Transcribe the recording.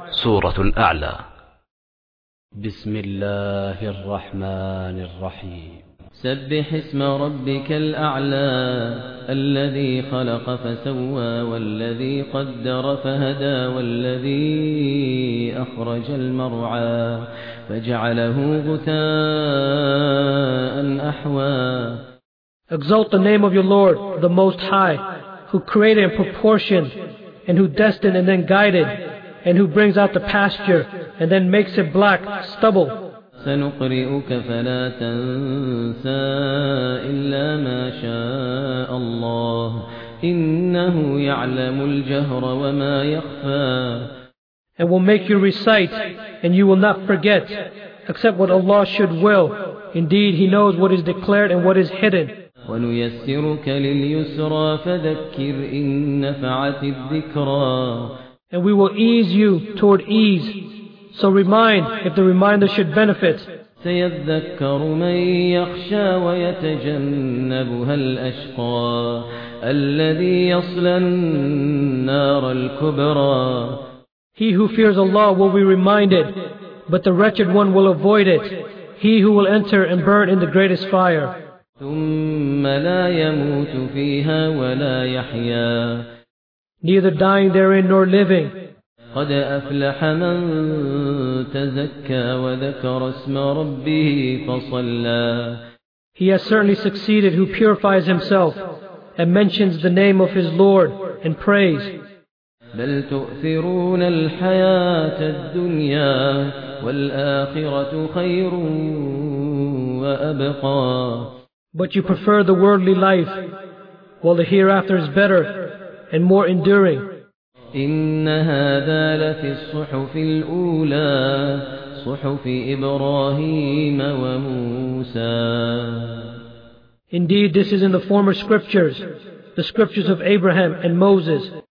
سورة الأعلى. بسم الله الرحمن الرحيم. سبح اسم ربك الأعلى الذي خلق فسوى والذي قدر فهدى والذي أخرج المرعى فجعله غثاء أحوى. Exalt the name of your Lord, the Most High, who created and proportioned, and who destined and then guided, and who brings out the pasture and then makes it black, stubble. سنقرئك فلا تنسى إلا ما شاء الله إنه يعلم الجهر وما يخفى. And will make you recite, and you will not forget, except what Allah should will. Indeed, He knows what is declared and what is hidden. ونيسرك لليسرى فذكر إن نفعت الذكرى. And we will ease you toward ease. So remind if the reminder should benefit. سيذكر من يخشى ويتجنبها الأشقى الذي يصلى النار الكبرى. He who fears Allah will be reminded, but the wretched one will avoid it. He who will enter and burn in the greatest fire. ثم لا يموت فيها ولا يحيا. Neither dying therein nor living. قد أفلح من تزكى وذكر اسم ربه فصلى. He has certainly succeeded who purifies himself and mentions the name of his Lord and prays. بل تؤثرون الحياة الدنيا والآخرة خير وأبقى. But you prefer the worldly life, while the hereafter is better and more enduring. إن هذا لفي الصحف الأولى صحف إبراهيم وموسى. Indeed, this is in the former scriptures, the scriptures of Abraham and Moses.